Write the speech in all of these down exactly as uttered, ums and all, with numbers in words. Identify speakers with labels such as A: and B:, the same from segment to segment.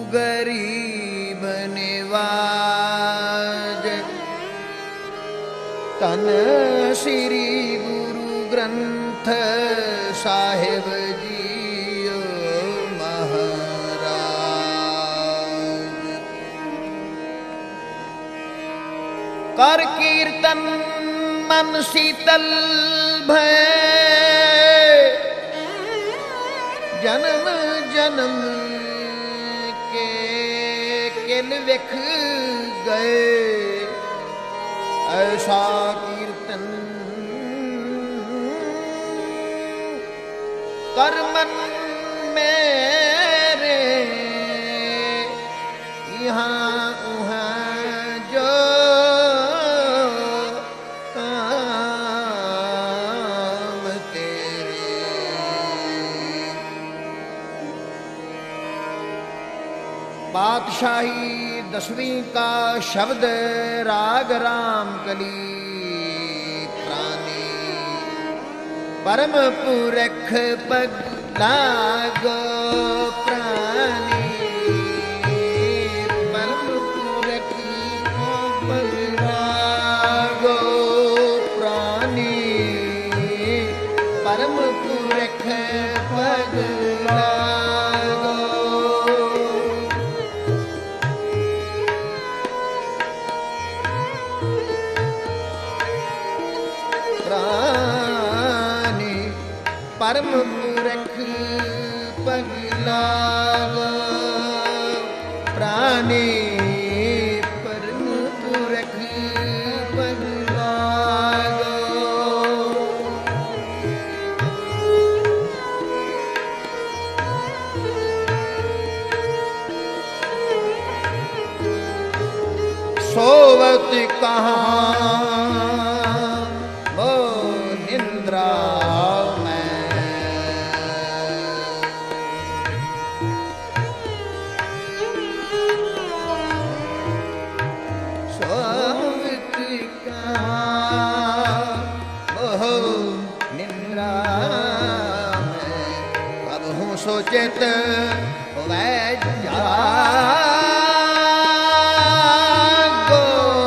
A: गरीब निवाज। धन श्री गुरु ग्रंथ साहिब जी महाराज। कर कीर्तन मन शीतल भय, जन्म जन्म के किल विख गए। ऐसा कीर्तन कर मन मेरे, यहाँ उहाँ जो काम तेरे। पातशाही दसवीं का शब्द राग राम कली प्राणी। परम पुरख पग लागो प्राणी। परम पुरख पग लागो प्राणी। परम पुरख पग लागो। प्राणी परम पुरख पग लागो। प्राणी परम पुरख पग लागो। सोवत कहाँ सोचत वै जागो।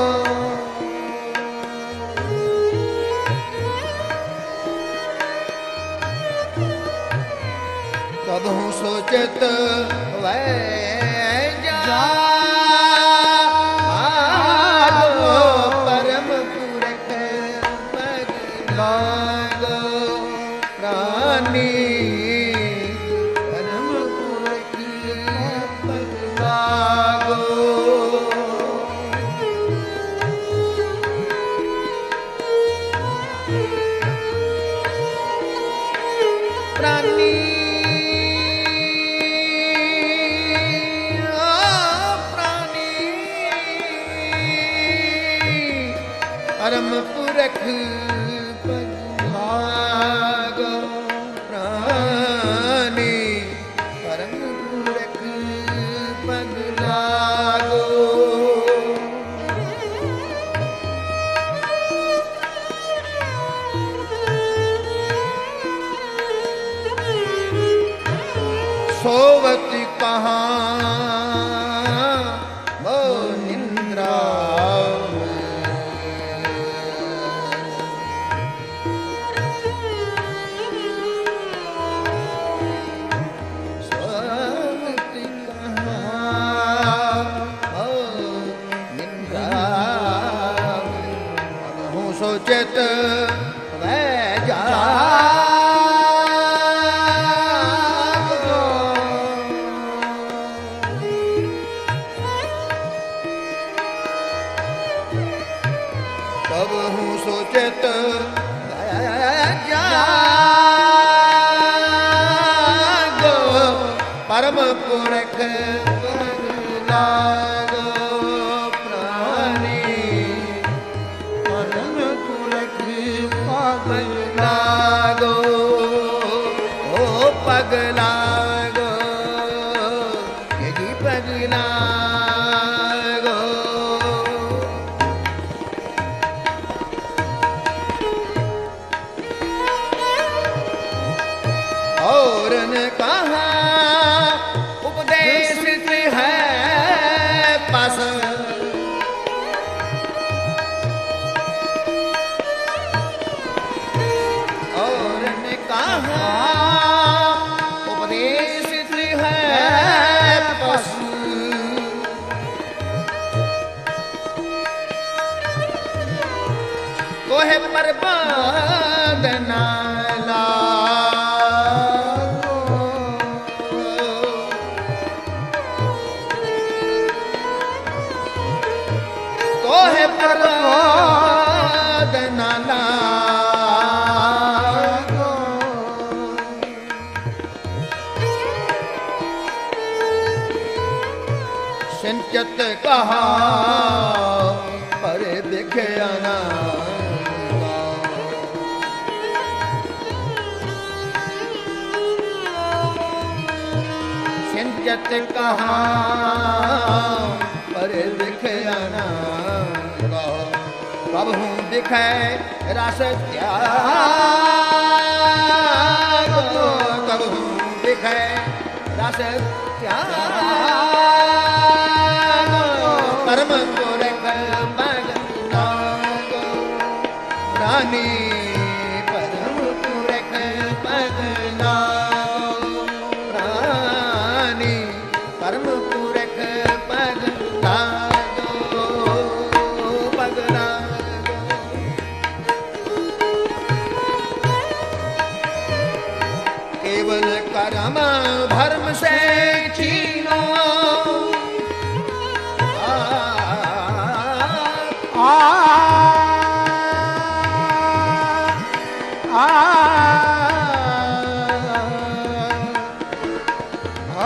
A: कबहू सोचत वै जागो। परम पुरख पग लागो। प्राणी प्राणी प्राणी परम पुरख पग लागो। प्राणी परम पुरख पग लागो। सोवत कहाँ वो निंद्रा सोवत कहाँ वो निंद्रा। हूँ सोचत वै जा कबहू सोचत जागो। परम पुरख पग लागो। प्राणी परम पुरख पग लागो। ओ पग लागो यदि पग लागो। और न कहा उपदेश है सिंचत कहा पर दिखया ना सिंचत कहा पर दिखया ना कब हूँ दिखे रस त्याग कब हूँ दिखे रस त्याग परम पुरख पग रानी परम पुरख पग रानी परम पुरख पग केवल कर्म धर्म से छीनो आ, आ, आ, आ,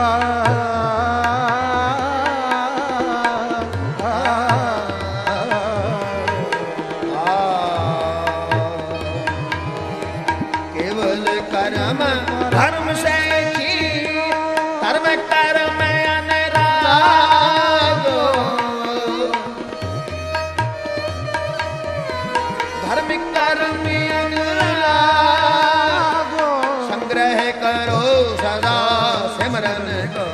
A: केवल कर्म धर्म से धर्म कर्म अनुरागो धर्म कर्म अनुरागो संग्रह करो सदा सिमरन को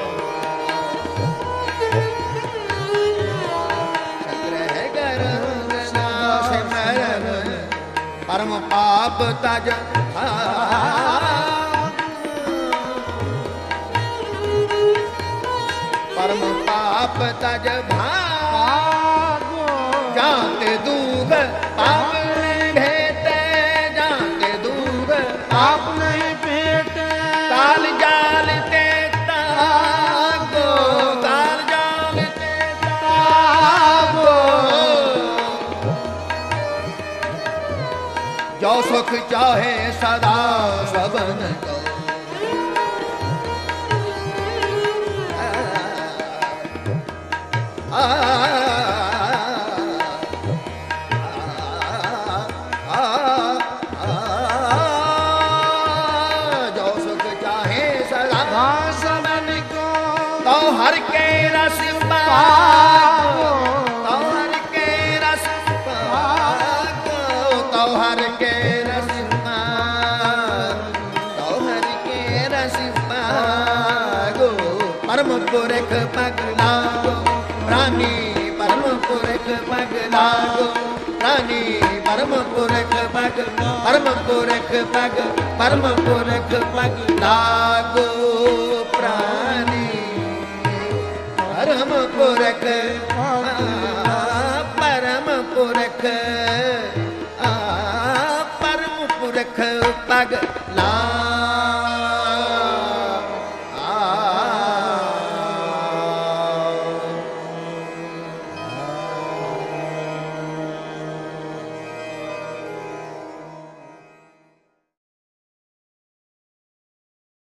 A: संग्रह करो सदा सिमरन परम पाप तज परम पाप तज भागो जानते दूग पाप नहीं भेटे जानते दूग पाप नहीं भेटे काल जाल ते तागो काल जाल ते तागो जो सुख चाहे सदा सबन को आ, आ, आ, आ, जो सुख चाहे सदा सबन को तो हर के रस पागो तो हर के रस पागो तो हर के रस तो हर के रस पागो परम पुरख पग लागो रानी परम पुरख पग लागो रानी परम पुरख पग परम पुरख पग परम पुरख पग लागो प्राणी परम पुरख परम पुरख परम पुरख पग लागो